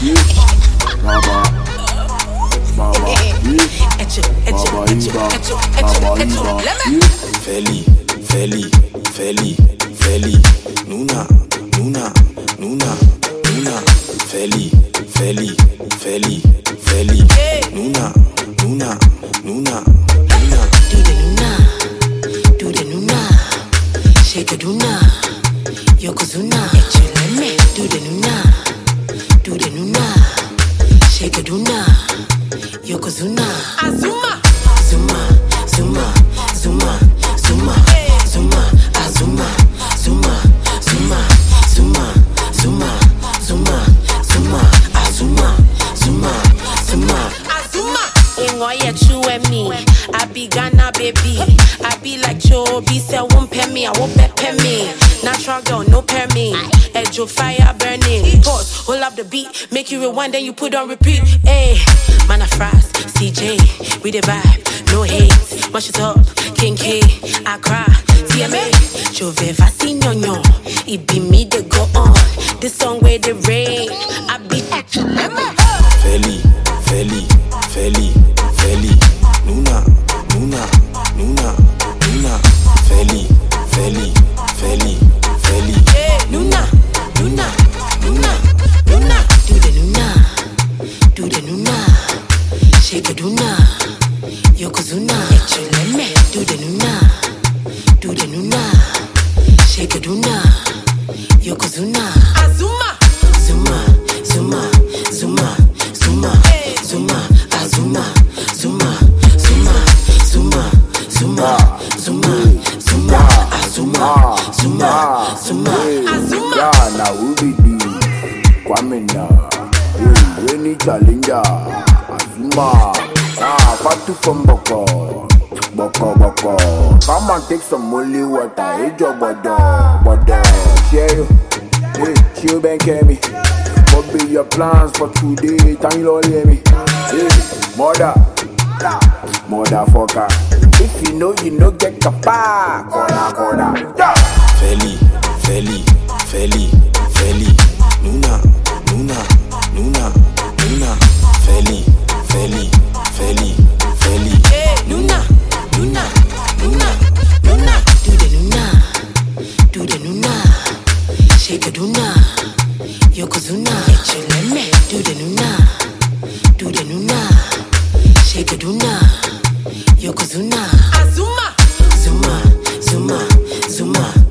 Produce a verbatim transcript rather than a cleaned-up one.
Baba, Baba, Baba, Baba, Feli, Feli, Feli, Feli, Nuna, Nuna, Nuna, Nuna, Feli, Feli, Feli, Feli, Nuna, Nuna, Nuna, Nuna. Do the Nuna, do the Nuna, shake a Duna, Yokozuna, Echeleme. Do the Nuna, do the Nuna, shake a Duna, Yokozuna, Azuma, Zuma, Zuma, Zuma, Zuma, Zuma, Azuma, Zuma, Zuma, Zuma, Zuma, Zuma, Zuma, Azuma, Zuma, Zuma, Azuma. Ingoye chew me, I be Ghana baby, I be like Chobi, say won't pay me, I won't pay me. Natural girl, no pay me. Edge of fire burning. Pause, hold up the beat, make you rewind, then you put on repeat. Hey, man a frost, C J, we the vibe, no hate. Mash it up, King K, Accra, T M A, Jove Vasignon. It be me that go on. This song where the rain, I be Feli, Feli, Feli, Feli, Nuna, Nuna, Nuna, Nuna, Feli, Feli, Feli, Feli, Nuna, Nuna, Nuna, Nuna. Do the Nuna, do the Nuna, shake a Duna, Yokozuna, Echeleme. Do the Nuna, do the Nuna, shake a Duna, Yokozuna, Azuma, Zuma, Zuma, Zuma, Zuma, Zuma, Azuma, Zuma, Zuma, Zuma, Zuma, Zuma, Zuma, Azuma, Zuma, Zuma, Azuma. Yeah, now who be the Kwame na? Hey, any challenger? Azuma. Ah, Fatu from Boko, Boko, Boko. Come and take some holy water. Hey, Joe, Bodo, Bodo. Share you. Hey, chill, Ben Kemi. What be your plans for today? Thank you, Lord, hear me. Hey, mother, mother fucker. If you know, you know, get kapa. Corner, corner. Yeah. Feli, Feli, Feli, Feli, Nuna, Nuna, Nuna, Nuna, Feli, Feli, Feli, Feli, Nuna, Nuna, Nuna, Nuna. Do the Nuna, do the Nuna, shake a Duna, Yokozuna, Echeleme. Do the Nuna, do the Nuna, shake a Duna, Yokozuna, Azuma, Zuma, Zuma, Zuma.